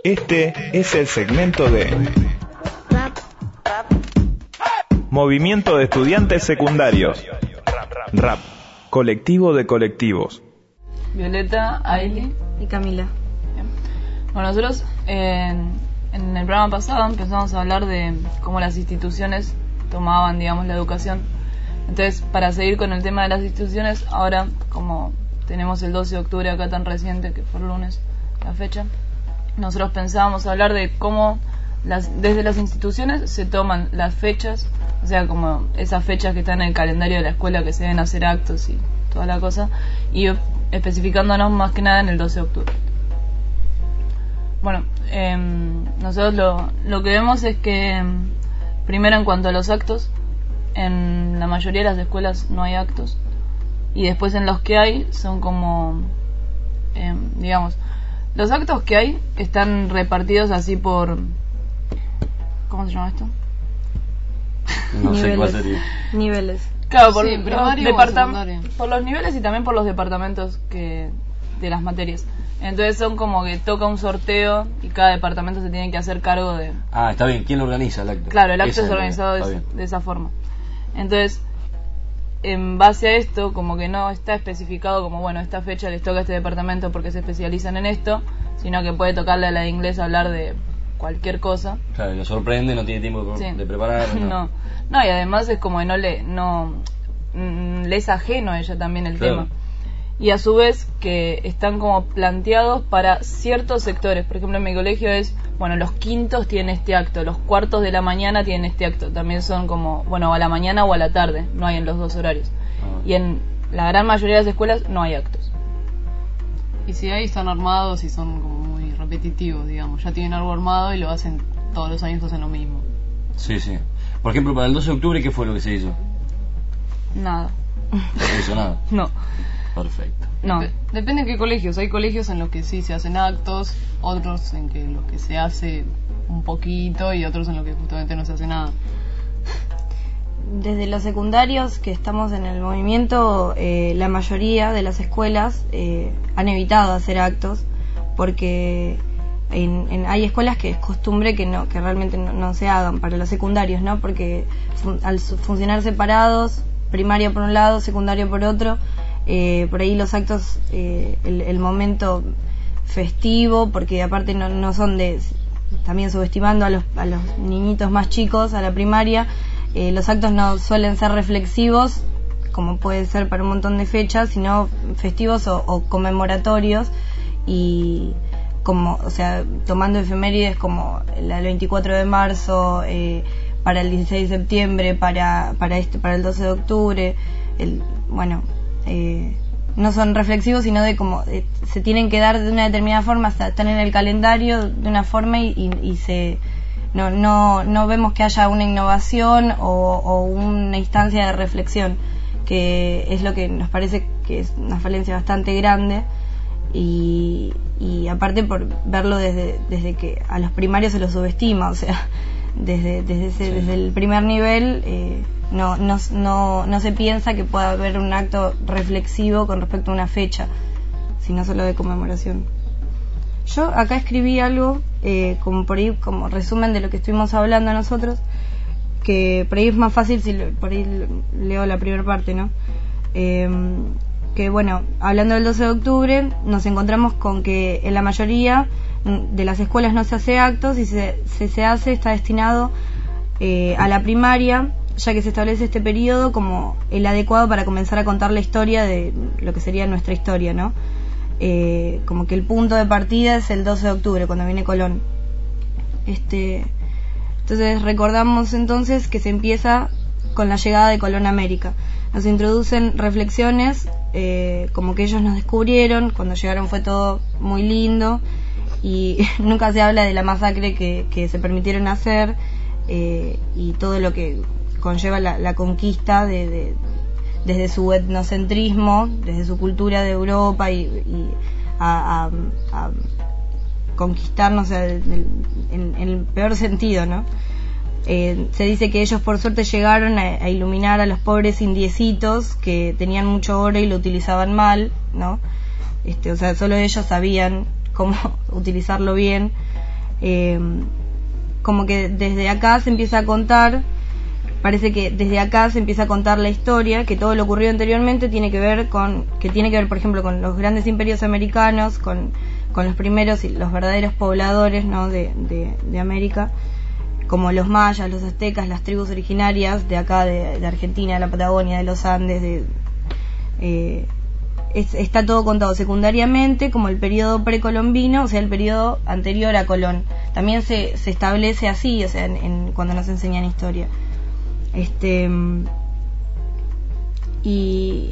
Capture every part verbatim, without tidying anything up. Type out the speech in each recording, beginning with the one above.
Este es el segmento de Rap. Movimiento de Estudiantes Secundarios. Rap, colectivo de colectivos. Violeta, Ailey y Camila. Bien. Bueno, nosotros eh, en el programa pasado empezamos a hablar de cómo las instituciones tomaban, digamos, la educación. Entonces, para seguir con el tema de las instituciones, ahora, como tenemos el doce de octubre acá tan reciente, que fue el lunes, la fecha, nosotros pensábamos hablar de cómo las, desde las instituciones se toman las fechas, o sea, como esas fechas que están en el calendario de la escuela que se deben hacer actos y toda la cosa, y especificándonos más que nada en el doce de octubre. Bueno, eh, nosotros lo, lo que vemos es que, primero, en cuanto a los actos, en la mayoría de las escuelas no hay actos, y después en los que hay son como, eh, digamos, los actos que hay están repartidos así por, ¿cómo se llama esto? No sé cuál Niveles. sería. Niveles. Claro, por, Sí, los primario o departam- secundario. por los niveles y también por los departamentos que de las materias. Entonces son como que toca un sorteo y cada departamento se tiene que hacer cargo de... Ah, está bien. ¿Quién lo organiza el acto? Claro, el acto Esa es la- organizado está de, bien. de esa forma. Entonces, en base a esto, como que no está especificado como, bueno, esta fecha les toca a este departamento porque se especializan en esto, sino que puede tocarle a la de inglés hablar de cualquier cosa. Claro, lo sorprende, no tiene tiempo de, Sí. de preparar. No. no, no, y además es como que no le, no, mm, le es ajeno a ella también el Claro. tema. Y a su vez que están como planteados para ciertos sectores. Por ejemplo, en mi colegio es, bueno, los quintos tienen este acto, los cuartos de la mañana tienen este acto. También son como, bueno, a la mañana o a la tarde, no hay en los dos horarios. Ah. Y en la gran mayoría de las escuelas no hay actos. Y si hay, están armados y son como muy repetitivos, digamos. Ya tienen algo armado y lo hacen todos los años, hacen lo mismo. Sí, sí. Por ejemplo, para el doce de octubre, ¿qué fue lo que se hizo? Nada. No se hizo nada. No, Perfecto. no. Dep- Depende de qué colegios. Hay colegios en los que sí se hacen actos, otros en que los que se hace un poquito y otros en los que justamente no se hace nada. Desde los secundarios que estamos en el movimiento, eh, la mayoría de las escuelas eh, han evitado hacer actos porque en, en- hay escuelas que es costumbre que no que realmente no, no se hagan para los secundarios, ¿no? Porque fun- al su- funcionar separados, primaria por un lado, secundario por otro, eh, por ahí los actos, eh, el, el momento festivo, porque aparte no, no son de, también subestimando a los, a los niñitos más chicos, a la primaria, eh, los actos no suelen ser reflexivos, como puede ser para un montón de fechas, sino festivos o, o conmemoratorios, y como, o sea, tomando efemérides como la del veinticuatro de marzo, eh, para el dieciséis de septiembre, para para este para el doce de octubre, el, bueno, eh, no son reflexivos, sino de como eh, se tienen que dar de una determinada forma, hasta están en el calendario de una forma y, y, y se no no no vemos que haya una innovación o, o una instancia de reflexión, que es lo que nos parece que es una falencia bastante grande. Y, y aparte por verlo desde desde que a los primarios se los subestima, o sea, desde desde ese, Sí. desde el primer nivel eh, no, no no no se piensa que pueda haber un acto reflexivo con respecto a una fecha, sino solo de conmemoración. Yo acá escribí algo eh, como por ahí como resumen de lo que estuvimos hablando nosotros, que por ahí es más fácil si lo- por ahí leo la primera parte, ¿no? Eh, que bueno, hablando del doce de octubre, nos encontramos con que en la mayoría de las escuelas no se hace actos, y si se, se, se hace está destinado eh, a la primaria, ya que se establece este periodo como el adecuado para comenzar a contar la historia de lo que sería nuestra historia, ¿no? Eh, como que el punto de partida es el doce de octubre, cuando viene Colón. Este, entonces recordamos entonces que se empieza con la llegada de Colón a América. Nos introducen reflexiones eh, como que ellos nos descubrieron, cuando llegaron fue todo muy lindo y nunca se habla de la masacre que, que se permitieron hacer, eh, y todo lo que conlleva la, la conquista de, de, desde su etnocentrismo, desde su cultura de Europa y, y a, a, a conquistarnos, o sea, en, en, en el peor sentido, ¿no? Eh, se dice que ellos por suerte llegaron a, a iluminar a los pobres indiecitos que tenían mucho oro y lo utilizaban mal, ¿no? Este, o sea, solo ellos sabían cómo utilizarlo bien. eh, como que desde acá se empieza a contar, parece que desde acá se empieza a contar la historia, que todo lo ocurrido anteriormente tiene que ver con, que tiene que ver, por ejemplo, con los grandes imperios americanos, con, con los primeros y los verdaderos pobladores, ¿no?, de, de, de América, como los mayas, los aztecas, las tribus originarias de acá, de, de Argentina, de la Patagonia, de los Andes, de, eh, es, está todo contado secundariamente como el periodo precolombino, o sea, el periodo anterior a Colón. También se, se establece así, o sea, en, en, cuando nos enseñan historia. Este y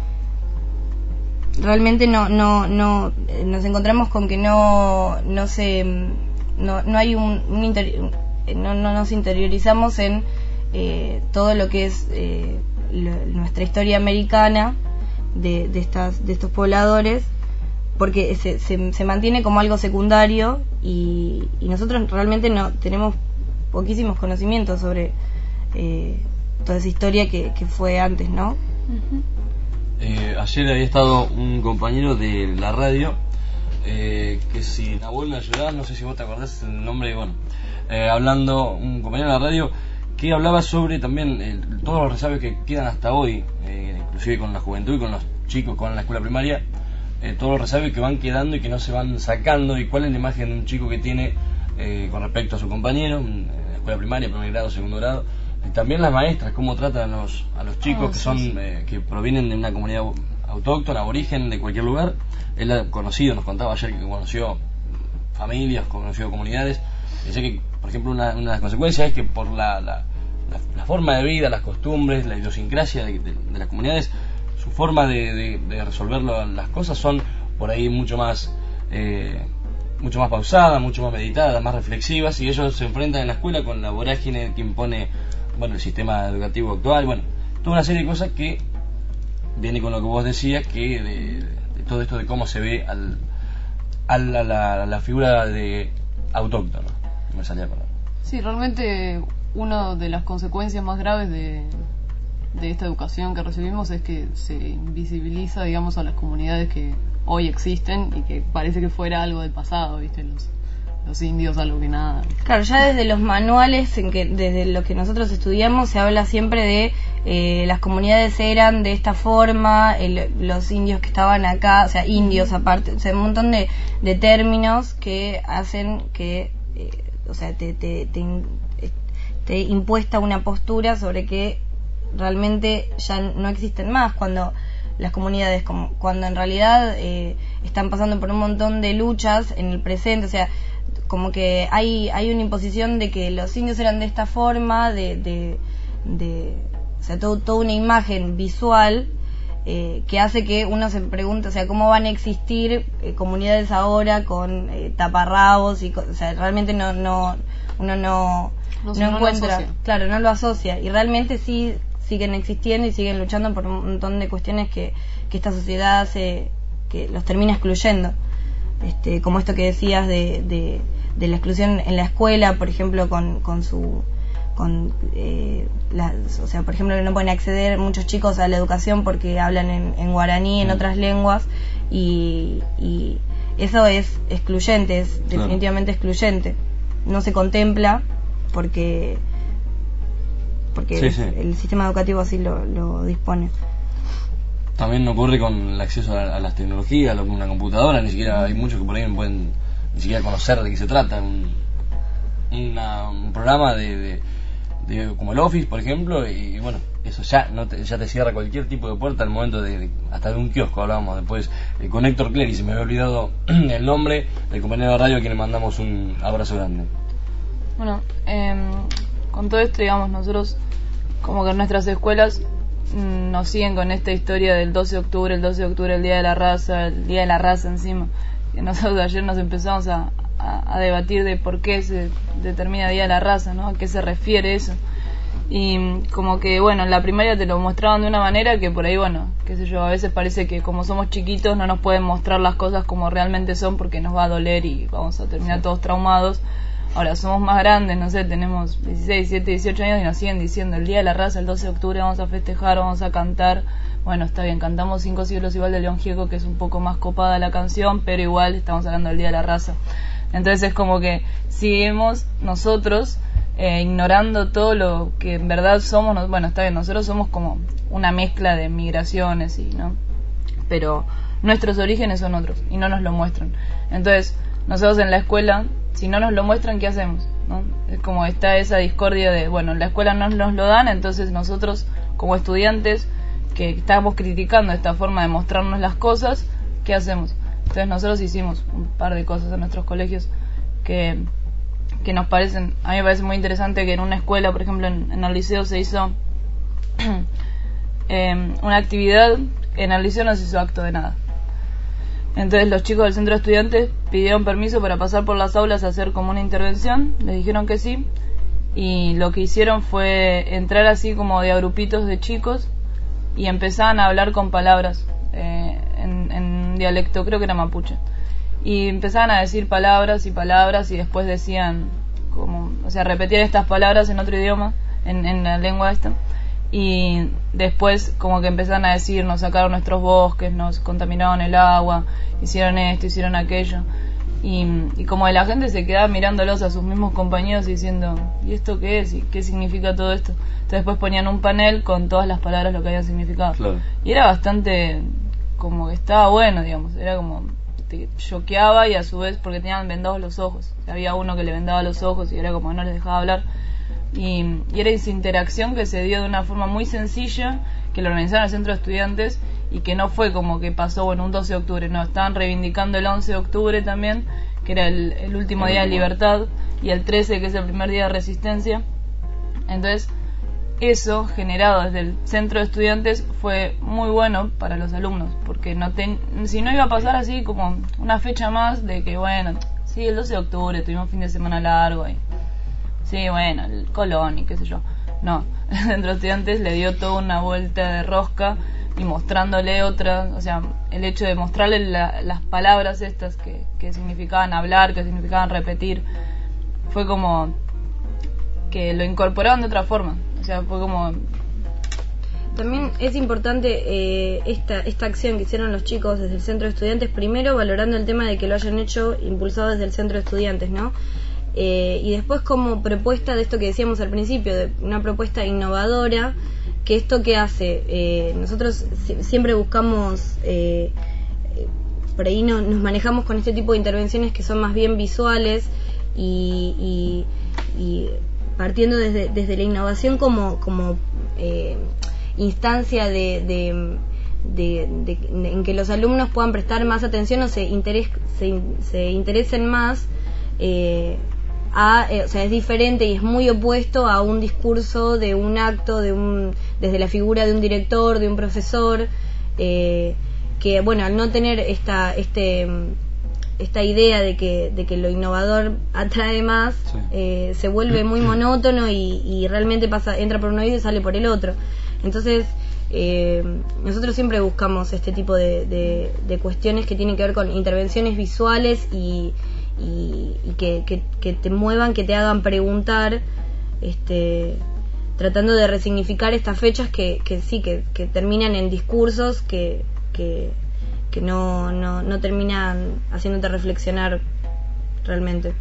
realmente no no no nos encontramos con que no no se no, no hay un, un inter, no, no nos interiorizamos en eh, todo lo que es eh, lo, nuestra historia americana de, de estas de estos pobladores, porque se, se, se mantiene como algo secundario y, y nosotros realmente no tenemos poquísimos conocimientos sobre eh, toda esa historia que, que fue antes, ¿no? Uh-huh. eh, ayer había estado un compañero de la radio eh, que si Nahuel me ayudás, no sé si vos te acordás el nombre, bueno, eh, hablando, un compañero de la radio que hablaba sobre también eh, todos los resabios que quedan hasta hoy, eh, inclusive con la juventud y con los chicos, con la escuela primaria, eh, todos los resabios que van quedando y que no se van sacando, y cuál es la imagen de un chico que tiene eh, con respecto a su compañero en la escuela primaria, primer grado, segundo grado, y también las maestras, cómo tratan a los, a los chicos oh, que sí, son sí. Eh, que provienen de una comunidad autóctona, aborigen, de cualquier lugar. Él ha conocido, nos contaba ayer que conoció familias, conoció comunidades. Decía que, por ejemplo, una, una de las consecuencias es que por la, la, la, la forma de vida, las costumbres, la idiosincrasia de, de, de las comunidades, su forma de, de, de resolver las cosas son por ahí mucho más eh, mucho más pausadas, mucho más meditadas, más reflexivas, y ellos se enfrentan en la escuela con la vorágine que impone, bueno, el sistema educativo actual, bueno, toda una serie de cosas que viene con lo que vos decías, que de, de todo esto de cómo se ve al, al a la, a la figura de autóctono, no me salía con la... Sí, realmente una de las consecuencias más graves de, de esta educación que recibimos es que se invisibiliza, digamos, a las comunidades que hoy existen y que parece que fuera algo del pasado, ¿viste? Los, los indios, algo que nada. Claro, ya desde los manuales, en que desde lo que nosotros estudiamos, se habla siempre de eh, las comunidades eran de esta forma, el, los indios que estaban acá, o sea, indios aparte, o sea, un montón de, de términos que hacen que, eh, o sea, te, te, te, te impuesta una postura sobre que realmente ya no existen más, cuando las comunidades, como cuando en realidad eh, están pasando por un montón de luchas en el presente, o sea, como que hay hay una imposición de que los indios eran de esta forma, de, de, de o sea, todo, toda una imagen visual eh, que hace que uno se pregunte, o sea, cómo van a existir eh, comunidades ahora con eh, taparrabos y, o sea, realmente no no uno no no, no encuentra, claro, no lo asocia, y realmente sí siguen existiendo y siguen luchando por un montón de cuestiones que, que esta sociedad hace, que los termina excluyendo, este, como esto que decías de, de, de la exclusión en la escuela, por ejemplo, con, con su con eh, las, o sea, por ejemplo, que no pueden acceder muchos chicos a la educación porque hablan en, en guaraní, en otras lenguas, y, y eso es excluyente, es claro. definitivamente excluyente, no se contempla porque porque sí, sí. el sistema educativo así lo, lo dispone. También ocurre con el acceso a, a las tecnologías, a una computadora, ni siquiera hay muchos que por ahí no pueden ni siquiera conocer de qué se trata. Un, una, un programa de, de, de como el Office, por ejemplo, y, y bueno, eso ya no te, ya te cierra cualquier tipo de puerta al momento de, de hasta de un kiosco hablábamos después eh, con Héctor Clery, se me había olvidado el nombre del compañero de radio a quien le mandamos un abrazo grande. Bueno, eh, con todo esto, digamos, nosotros como que en nuestras escuelas mmm, nos siguen con esta historia del doce de octubre, el doce de octubre, el Día de la Raza, el Día de la Raza encima. Y nosotros ayer nos empezamos a, a, a debatir de por qué se determina Día de la Raza, ¿no? ¿A qué se refiere eso? Y como que, bueno, en la primaria te lo mostraban de una manera que por ahí, bueno, qué sé yo, a veces parece que como somos chiquitos no nos pueden mostrar las cosas como realmente son porque nos va a doler y vamos a terminar todos traumados. Ahora somos más grandes, no sé, tenemos dieciséis, diecisiete, dieciocho años y nos siguen diciendo el Día de la Raza, el doce de octubre vamos a festejar, vamos a cantar. Bueno, está bien, cantamos Cinco siglos igual de León Gieco, que es un poco más copada la canción, pero igual estamos hablando del Día de la Raza. Entonces es como que seguimos nosotros eh, ignorando todo lo que en verdad somos. No, bueno, está bien, nosotros somos como una mezcla de migraciones, y ¿no? Pero nuestros orígenes son otros y no nos lo muestran. Entonces nosotros en la escuela, si no nos lo muestran, ¿qué hacemos? ¿No? Es como está esa discordia de, bueno, en la escuela no nos lo dan, entonces nosotros como estudiantes que estamos criticando esta forma de mostrarnos las cosas, ¿qué hacemos? Entonces nosotros hicimos un par de cosas en nuestros colegios que, que nos parecen, a mí me parece muy interesante, que en una escuela, por ejemplo en, en el liceo se hizo eh, una actividad. En el liceo no se hizo acto de nada. Entonces los chicos del centro de estudiantes pidieron permiso para pasar por las aulas a hacer como una intervención, les dijeron que sí, y lo que hicieron fue entrar así como de a grupitos de chicos y empezaban a hablar con palabras eh, en, en un dialecto, creo que era mapuche, y empezaban a decir palabras y palabras y después decían como, o sea, repetían estas palabras en otro idioma, en, en la lengua esta, y después como que empezaron a decir, nos sacaron nuestros bosques, nos contaminaron el agua, hicieron esto, hicieron aquello, y, y como de la gente se quedaba mirándolos a sus mismos compañeros diciendo, ¿y esto qué es? ¿Y qué significa todo esto? Entonces después ponían un panel con todas las palabras lo que habían significado. Claro. Y era bastante, como que estaba bueno, digamos, era como, te choqueaba, y a su vez porque tenían vendados los ojos, había uno que le vendaba los ojos y era como que no les dejaba hablar. Y, y era esa interacción que se dio de una forma muy sencilla, que lo organizaron el centro de estudiantes, y que no fue como que pasó, bueno, un doce de octubre, no, estaban reivindicando el once de octubre también, que era el, el último día de libertad, y el trece, que es el primer día de resistencia. Entonces eso, generado desde el centro de estudiantes, fue muy bueno para los alumnos, porque no ten, si no iba a pasar así como una fecha más de que, bueno, sí, el doce de octubre tuvimos fin de semana largo y sí, bueno, el Colón y qué sé yo. No, el centro de estudiantes le dio toda una vuelta de rosca y mostrándole otra, o sea, el hecho de mostrarle la, las palabras estas que, que significaban hablar, que significaban repetir, fue como que lo incorporaban de otra forma, o sea, fue como... También es importante eh, esta, esta acción que hicieron los chicos desde el centro de estudiantes, primero valorando el tema de que lo hayan hecho impulsado desde el centro de estudiantes, ¿no? Eh, y después como propuesta de esto que decíamos al principio, de una propuesta innovadora, que esto que hace, eh, nosotros si, siempre buscamos, eh, eh, por ahí no, nos manejamos con este tipo de intervenciones que son más bien visuales y, y, y partiendo desde, desde la innovación como, como eh, instancia de, de, de, de, de en que los alumnos puedan prestar más atención o se, interes, se, se interesen más. Eh, A, eh, o sea, es diferente y es muy opuesto a un discurso de un acto, de un, desde la figura de un director, de un profesor, eh, que bueno, al no tener esta, este, esta idea de que, de que lo innovador atrae más, sí. eh, se vuelve muy monótono y, y realmente pasa, entra por un oído y sale por el otro. Entonces, eh, nosotros siempre buscamos este tipo de, de, de cuestiones que tienen que ver con intervenciones visuales y y, y que, que, que te muevan, que te hagan preguntar, este, tratando de resignificar estas fechas que, que sí, que, que terminan en discursos que, que, que no, no, no terminan haciéndote reflexionar realmente.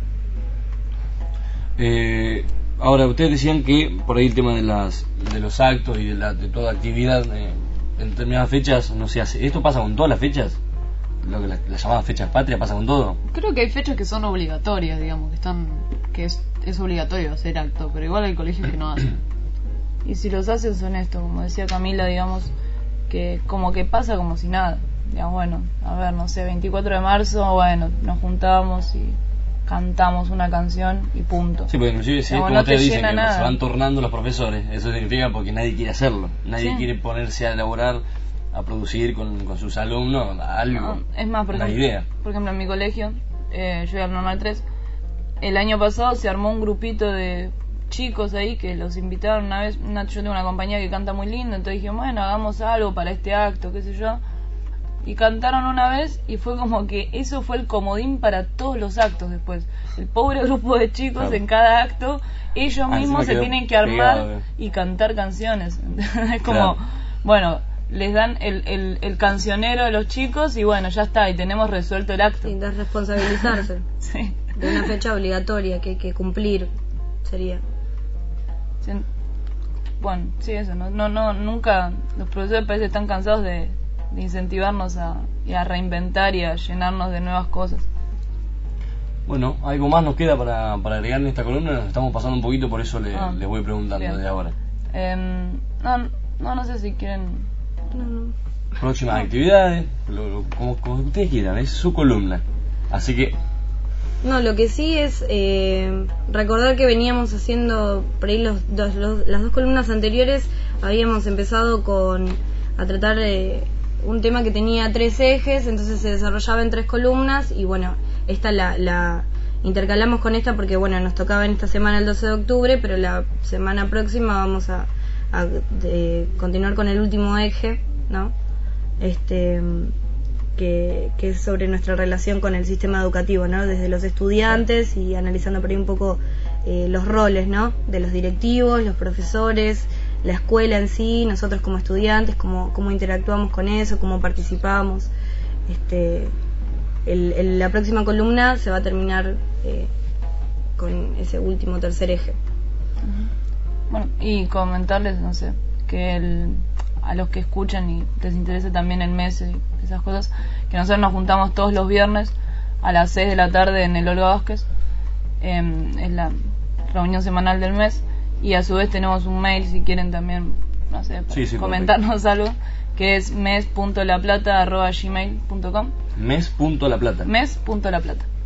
Eh, ahora, ustedes decían que por ahí el tema de las de los actos y de, la, de toda actividad eh, en determinadas fechas no se hace. ¿Esto pasa con todas las fechas? Lo que las la llamadas fechas patrias pasa con todo. Creo que hay fechas que son obligatorias, digamos, que están que es, es obligatorio hacer acto, pero igual hay colegios que no hacen. Y si los hacen son esto, como decía Camila, digamos, que como que pasa como si nada. Digamos, bueno, a ver, no sé, veinticuatro de marzo, bueno, nos juntamos y cantamos una canción y punto. Sí, porque inclusive si, como no ustedes dicen que nada. Se van tornando los profesores, eso significa porque nadie quiere hacerlo, nadie sí. quiere ponerse a elaborar, a producir con, con sus alumnos algo, no, es más, por una ejemplo, idea. Por ejemplo, en mi colegio, eh, yo iba al normal tres, el año pasado se armó un grupito de chicos ahí que los invitaron una vez, una, yo tengo una compañía que canta muy lindo, entonces dije, bueno, hagamos algo para este acto, qué sé yo, y cantaron una vez y fue como que eso fue el comodín para todos los actos después. El pobre grupo de chicos, claro, en cada acto, ellos ah, mismos se tienen que armar pegado, y cantar canciones. Es como, claro, bueno, les dan el, el, el cancionero a los chicos y bueno, ya está, y tenemos resuelto el acto. Sí, desresponsabilizarse Sí. de una fecha obligatoria que hay que cumplir, sería. Sí. Bueno, sí, eso, no, no, no, nunca, los profesores parece que están cansados de, de incentivarnos a, y a reinventar y a llenarnos de nuevas cosas. Bueno, algo más nos queda para, para agregar en esta columna, nos estamos pasando un poquito, por eso le, Ah, les voy preguntando bien. desde ahora. Eh, no, no, no sé si quieren... No, no. Próximas actividades, lo, lo- como, como ustedes quieran, es su columna. Así que, No, lo que sí es eh, recordar que veníamos haciendo, por ahí los, dos- los- las dos columnas anteriores, habíamos empezado con a tratar eh, un tema que tenía tres ejes, entonces se desarrollaba en tres columnas y bueno, esta la, la intercalamos con esta porque bueno, nos tocaba en esta semana el doce de octubre, pero la semana próxima vamos a, a de- continuar con el último eje, ¿no? Este... Que, que es sobre nuestra relación con el sistema educativo, ¿no? Desde los estudiantes y analizando por ahí un poco eh, los roles, ¿no? De los directivos, los profesores, la escuela en sí, nosotros como estudiantes, cómo, cómo interactuamos con eso, cómo participamos. Este, el, el- la próxima columna se va a terminar eh, con ese último tercer eje. Bueno, y comentarles, no sé, que el, a los que escuchan y les interese también el mes y esas cosas, que nosotros nos juntamos todos los viernes a las seis de la tarde en el Olga Vázquez, eh, es la reunión semanal del mes, y a su vez tenemos un mail si quieren también, no sé, Sí, sí, comentarnos algo, que es mes punto laplata arroba gmail punto com. mes punto la plata. mes punto laplata.